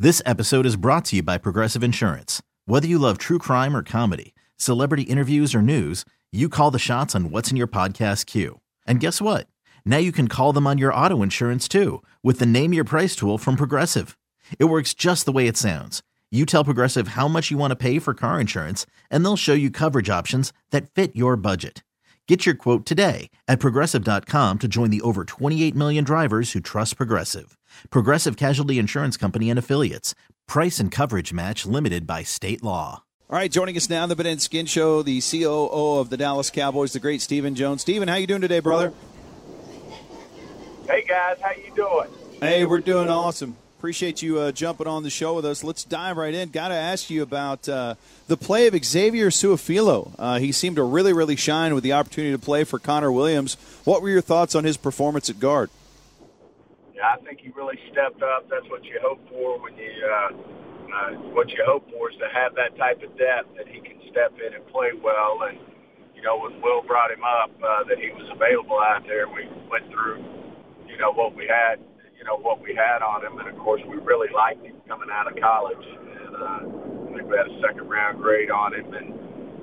This episode is brought to you by Progressive Insurance. Whether you love true crime or comedy, celebrity interviews or news, you call the shots on what's in your podcast queue. And guess what? Now you can call them on your auto insurance too with the Name Your Price tool from Progressive. It works just the way it sounds. You tell Progressive how much you want to pay for car insurance, and they'll show you coverage options that fit your budget. Get your quote today at Progressive.com to join the over 28 million drivers who trust Progressive. Progressive Casualty Insurance Company and Affiliates. Price and coverage match limited by state law. All right, joining us now on the Ben and Skin Show, the COO of the Dallas Cowboys, the great Stephen Jones. Stephen, how you doing today, brother? Hey, guys. How you doing? Hey, we're doing awesome. Appreciate you jumping on the show with us. Let's dive right in. Got to ask you about the play of Xavier Su'a-Filo. He seemed to really, really shine with the opportunity to play for Connor Williams. What were your thoughts on his performance at guard? Yeah, I think he really stepped up. That's what you hope for when you what you hope for is to have that type of depth that he can step in and play well. And, you know, when Will brought him up, that he was available out there, we went through, what we had on him. And, of course, we really liked him coming out of college. And I think we had a second-round grade on him. And,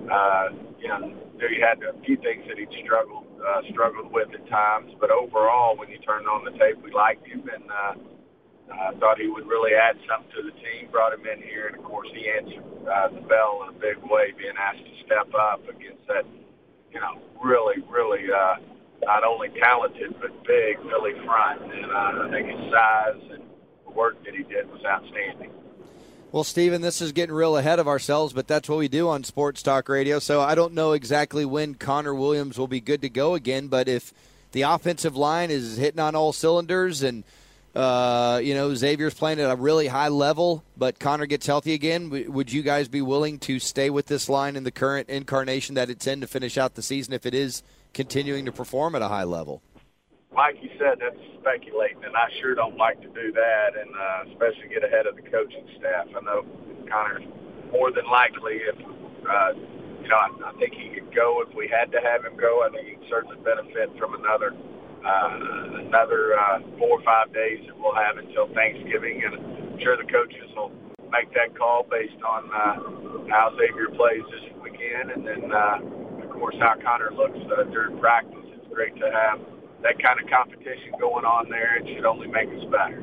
he had a few things that he'd struggled with at times. But overall, when you turned on the tape, we liked him. And I thought he would really add something to the team, brought him in here. And, of course, he answered the bell in a big way, being asked to step up against that, really, really not only talented but big Philly front. And I think his size and the work that he did was outstanding. Well, Stephen, this is getting real ahead of ourselves, but that's what we do on Sports Talk Radio. So I don't know exactly when Connor Williams will be good to go again, but if the offensive line is hitting on all cylinders and, Xavier's playing at a really high level, but Connor gets healthy again, would you guys be willing to stay with this line in the current incarnation that it's in to finish out the season if it is continuing to perform at a high level? Like you said, that's speculating, and I sure don't like to do that, and especially get ahead of the coaching staff. I know Connor's more than likely, if I think he could go if we had to have him go. I think he could certainly benefit from another 4 or 5 days that we'll have until Thanksgiving, and I'm sure the coaches will make that call based on how Xavier plays this weekend, and then, of course, how Connor looks during practice. It's great to have that kind of competition going on there. It should only make us better.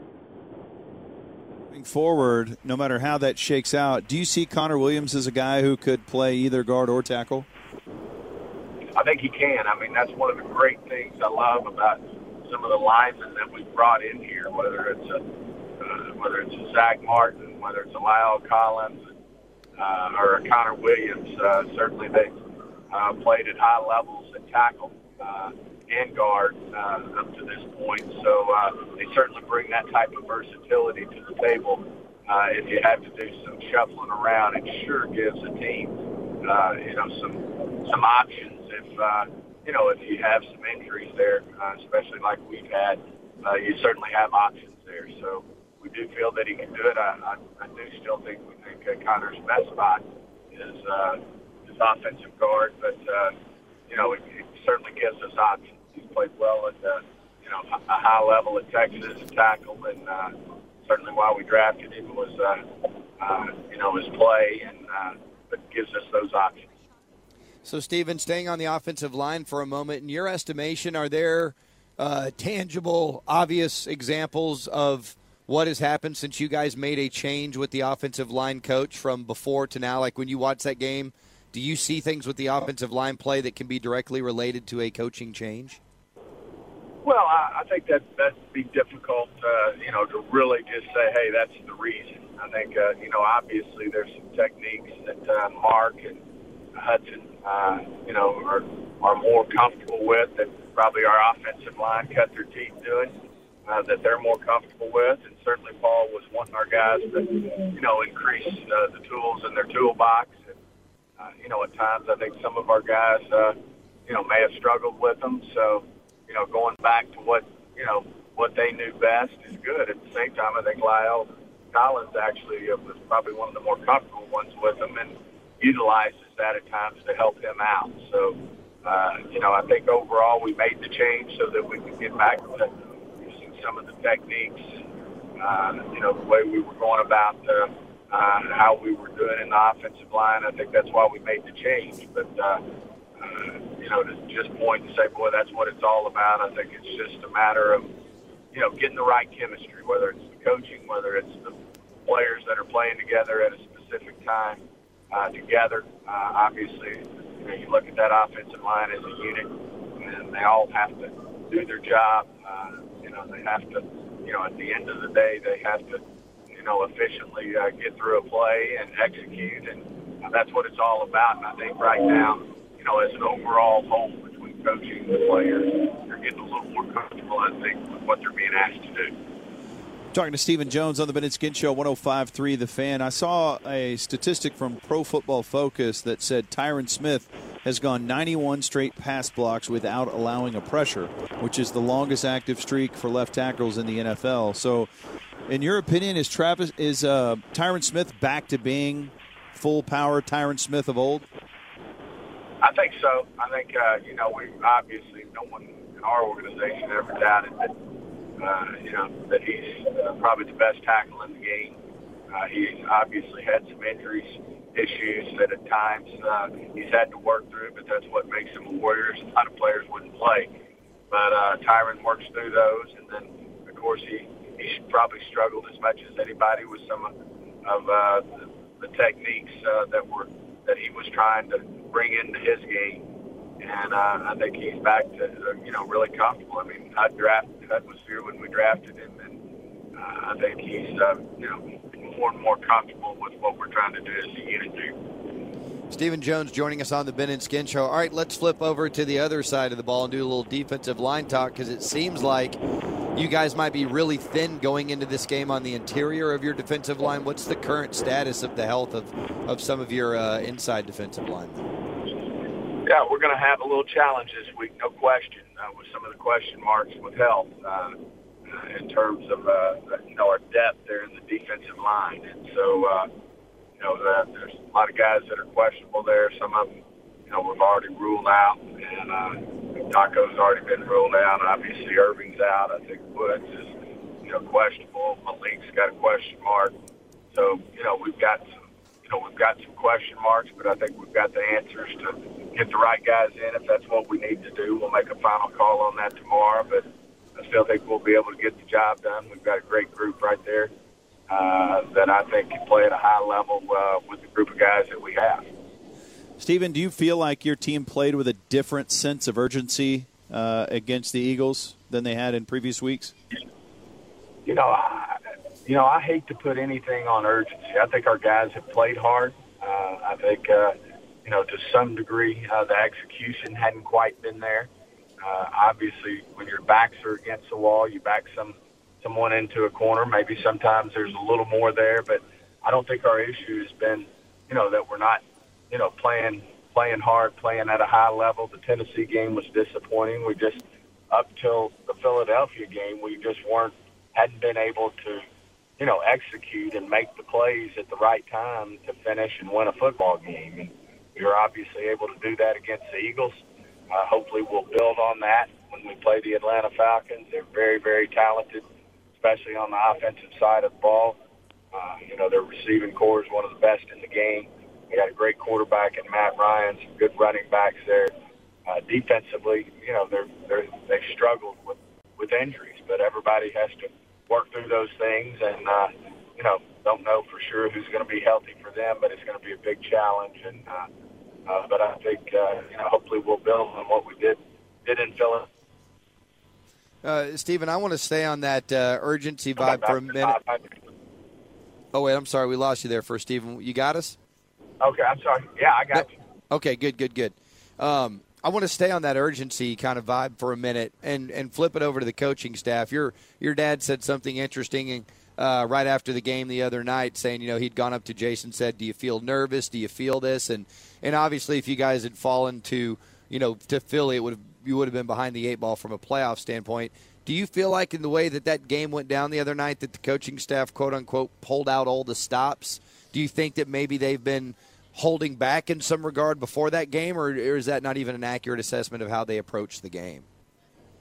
Moving forward, no matter how that shakes out, do you see Connor Williams as a guy who could play either guard or tackle? I think he can. I mean, that's one of the great things I love about some of the linemen that we've brought in here, whether it's a Zach Martin, whether it's a Lyle Collins, or a Connor Williams. Certainly they've played at high levels at tackle and guard up to this point. So they certainly bring that type of versatility to the table. If you have to do some shuffling around, it sure gives a team, some options. If you have some injuries there, especially like we've had, you certainly have options there. So we do feel that he can do it. I do still think Connor's best spot is offensive guard, but it certainly gives us options. He's played well at a high level at Texas at tackle, and certainly why we drafted him was his play, and but gives us those options. So, Stephen, staying on the offensive line for a moment, in your estimation, are there tangible, obvious examples of what has happened since you guys made a change with the offensive line coach from before to now? Like when you watch that game, do you see things with the offensive line play that can be directly related to a coaching change? Well, I think that'd be difficult, to really just say, hey, that's the reason. I think, obviously there's some techniques that Mark and Hudson, are more comfortable with, that probably our offensive line cut their teeth doing, that they're more comfortable with. And certainly Paul was wanting our guys to, increase the tools in their toolbox. And, at times I think some of our guys, may have struggled with them. So, going back to what they knew best is good. At the same time, I think Lyle Collins actually was probably one of the more comfortable ones with them and utilizes that at times to help him out. So, I think overall we made the change so that we could get back to using some of the techniques The way we were going about how we were doing in the offensive line. I think that's why we made the change. But, to just point and say, boy, that's what it's all about, I think it's just a matter of, getting the right chemistry, whether it's the coaching, whether it's the players that are playing together at a specific time together. Obviously, you look at that offensive line as a unit, and they all have to do their job. They have to, at the end of the day, they have to, efficiently get through a play and execute, and that's what it's all about. And I think right now, as an overall whole between coaching and the players, they're getting a little more comfortable, I think, with what they're being asked to do. Talking to Stephen Jones on the Ben and Skin Show, 105.3 The Fan. I saw a statistic from Pro Football Focus that said Tyron Smith has gone 91 straight pass blocks without allowing a pressure, which is the longest active streak for left tackles in the NFL. So, in your opinion, is Tyron Smith back to being full power Tyron Smith of old? I think so. I think we obviously, no one in our organization ever doubted that. That he's probably the best tackle in the game. He's obviously had some injuries, issues that at times he's had to work through, but that's what makes him a warrior. A lot of players wouldn't play. But Tyron works through those, and then, of course, he probably struggled as much as anybody with some of the techniques that he was trying to bring into his game. And I think he's back to, really comfortable. I mean, Hud was here when we drafted him, and I think he's, more and more comfortable with what we're trying to do as a unit here. Stephen Jones joining us on the Ben and Skin Show. All right, let's flip over to the other side of the ball and do a little defensive line talk, because it seems like you guys might be really thin going into this game on the interior of your defensive line. What's the current status of the health of some of your inside defensive linemen? Yeah, we're going to have a little challenge this week, no question, with some of the question marks with health in terms of, our depth there in the defensive line. And so, there's a lot of guys that are questionable there. Some of them, we've already ruled out, and Taco's already been ruled out. Obviously, Irving's out. I think Woods is, questionable. Malik's got a question mark. So, we've got some question marks, but I think we've got the answers to get the right guys in. If that's what we need to do, we'll make a final call on that tomorrow. But I still think we'll be able to get the job done. We've got a great group right there that I think can play at a high level with the group of guys that we have. Stephen, do you feel like your team played with a different sense of urgency against the Eagles than they had in previous weeks? I hate to put anything on urgency. I think our guys have played hard. I think, to some degree, the execution hadn't quite been there. Obviously, when your backs are against the wall, you back someone into a corner. Maybe sometimes there's a little more there, but I don't think our issue has been, that we're not, playing hard, playing at a high level. The Tennessee game was disappointing. We just, up till the Philadelphia game, we just hadn't been able to, execute and make the plays at the right time to finish and win a football game. And we were obviously able to do that against the Eagles. Hopefully we'll build on that when we play the Atlanta Falcons. They're very, very talented, especially on the offensive side of the ball. Their receiving core is one of the best in the game. They got a great quarterback in Matt Ryan, some good running backs there. Defensively, they've struggled with injuries, but everybody has to work through those things, and don't know for sure who's going to be healthy for them, but it's going to be a big challenge. And but I think hopefully we'll build on what we did in Philadelphia. Stephen, I want to stay on that urgency vibe for a minute. Oh wait, I'm sorry, we lost you there for Stephen. You got us? Okay, I'm sorry. Yeah, I got you. Okay, good. I want to stay on that urgency kind of vibe for a minute and flip it over to the coaching staff. Your dad said something interesting right after the game the other night, saying, he'd gone up to Jason, said, "Do you feel nervous? Do you feel this?" And obviously, if you guys had fallen to Philly, you would have been behind the eight ball from a playoff standpoint. Do you feel like in the way that game went down the other night that the coaching staff, quote unquote, pulled out all the stops? Do you think that maybe they've been holding back in some regard before that game, or is that not even an accurate assessment of how they approached the game?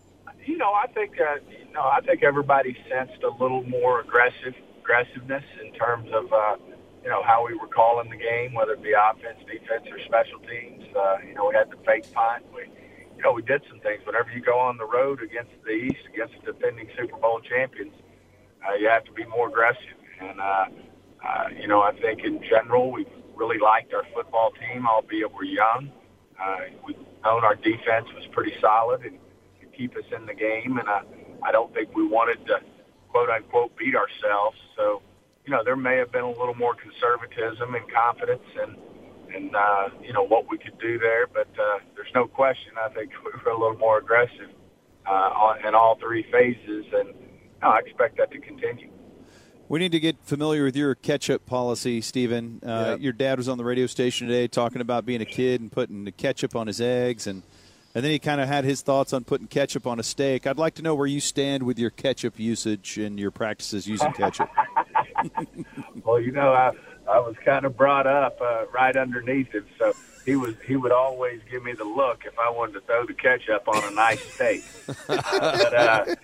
I think I think everybody sensed a little more aggressiveness in terms of how we were calling the game, whether it be offense, defense, or special teams. We had the fake punt. We did some things. Whenever you go on the road against the East, against the defending Super Bowl champions, you have to be more aggressive. And I think in general we've really liked our football team, albeit we're young. We've known our defense was pretty solid and could keep us in the game, and I don't think we wanted to, quote-unquote, beat ourselves. So, there may have been a little more conservatism and confidence and what we could do there, but there's no question I think we were a little more aggressive in all three phases, and I expect that to continue. We need to get familiar with your ketchup policy, Stephen. Yep. Your dad was on the radio station today talking about being a kid and putting the ketchup on his eggs, and then he kind of had his thoughts on putting ketchup on a steak. I'd like to know where you stand with your ketchup usage and your practices using ketchup. Well, I was kind of brought up right underneath him, so he would always give me the look if I wanted to throw the ketchup on a nice steak. but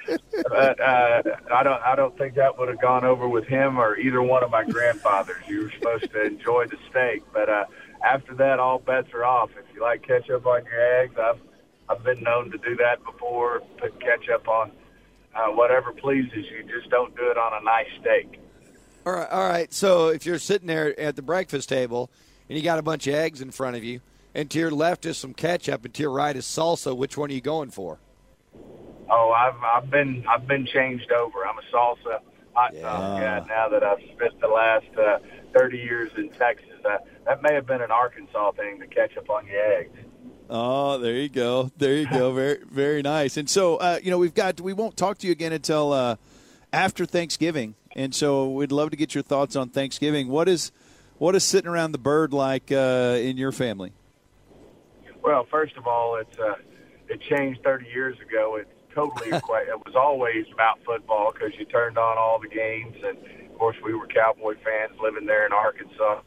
I don't think that would have gone over with him or either one of my grandfathers. You were supposed to enjoy the steak, but after that, all bets are off. If you like ketchup on your eggs, I've been known to do that before. Put ketchup on whatever pleases you. Just don't do it on a nice steak. All right. So if you're sitting there at the breakfast table and you got a bunch of eggs in front of you, and to your left is some ketchup, and to your right is salsa, which one are you going for? Oh, I've been changed over. I'm a salsa hot dog guy now that I've spent the last 30 years in Texas. That may have been an Arkansas thing, the ketchup on your eggs. Oh, there you go. Very, very nice. And so, we won't talk to you again until after Thanksgiving. And so we'd love to get your thoughts on Thanksgiving. What is sitting around the bird like in your family? Well, first of all, it changed 30 years ago. It was always about football because you turned on all the games. And, of course, we were Cowboy fans living there in Arkansas.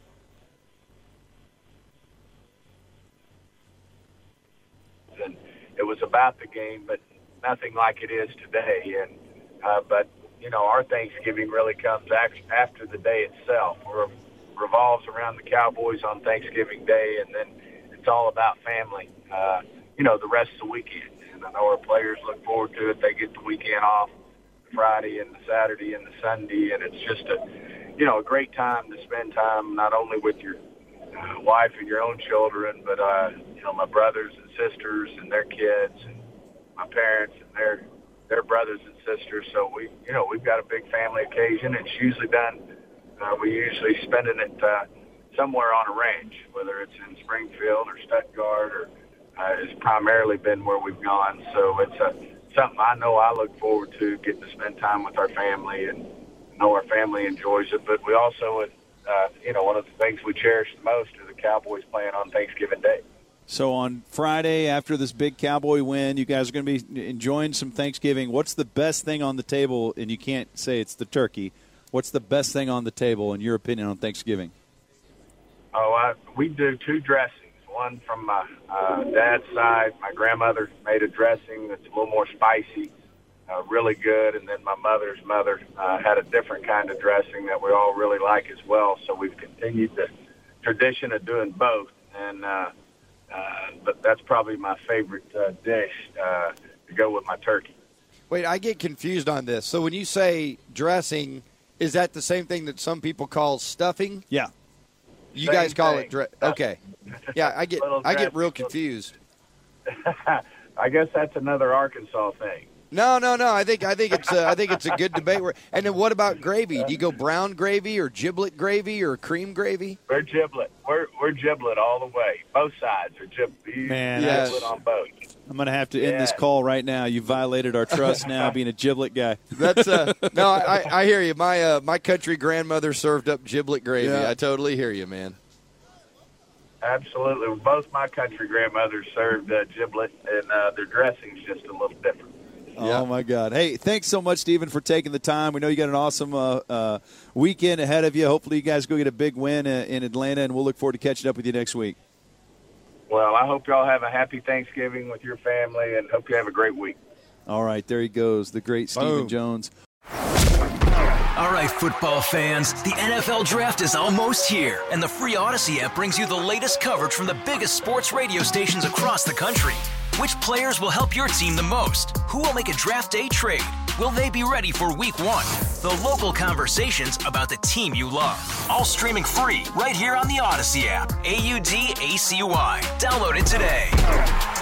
And it was about the game, but nothing like it is today. And but our Thanksgiving really comes after the day itself. It revolves around the Cowboys on Thanksgiving Day, and then it's all about family. The rest of the weekend. And I know our players look forward to it. They get the weekend off, Friday and the Saturday and the Sunday, and it's just a great time to spend time not only with your wife and your own children, but my brothers and sisters and their kids, and my parents and their brothers and sisters. So we've got a big family occasion. It's usually done. We usually spending it somewhere on a ranch, whether it's in Springfield or Stuttgart, or it's primarily been where we've gone. So it's something I know I look forward to, getting to spend time with our family, and know our family enjoys it. But we also, one of the things we cherish the most are the Cowboys playing on Thanksgiving Day. So on Friday, after this big Cowboy win, you guys are going to be enjoying some Thanksgiving. What's the best thing on the table? And you can't say it's the turkey. What's the best thing on the table, in your opinion, on Thanksgiving? We do two dressings. One from my dad's side. My grandmother made a dressing that's a little more spicy, really good. And then my mother's mother had a different kind of dressing that we all really like as well. So we've continued the tradition of doing both. And but that's probably my favorite dish to go with my turkey. Wait, I get confused on this. So when you say dressing, is that the same thing that some people call stuffing? Yeah. You Same guys call thing. it okay. Yeah, I get real confused. I guess that's another Arkansas thing. No. I think it's a good debate. And then what about gravy? Do you go brown gravy or giblet gravy or cream gravy? We're giblet. We're giblet all the way. Both sides are giblet. Man, Giblet on both. I'm going to have to end this call right now. You violated our trust now, being a giblet guy. That's no. I hear you. My country grandmother served up giblet gravy. Yeah. I totally hear you, man. Absolutely. Both my country grandmothers served giblet, and their dressing's just a little different. Oh, my God. Hey, thanks so much, Stephen, for taking the time. We know you got an awesome weekend ahead of you. Hopefully you guys go get a big win in Atlanta, and we'll look forward to catching up with you next week. Well, I hope y'all have a happy Thanksgiving with your family, and hope you have a great week. All right, there he goes, the great Stephen Jones. All right, football fans, the NFL Draft is almost here, and the free Odyssey app brings you the latest coverage from the biggest sports radio stations across the country. Which players will help your team the most? Who will make a draft day trade? Will they be ready for week 1? The local conversations about the team you love. All streaming free right here on the Odyssey app. AUDACY. Download it today.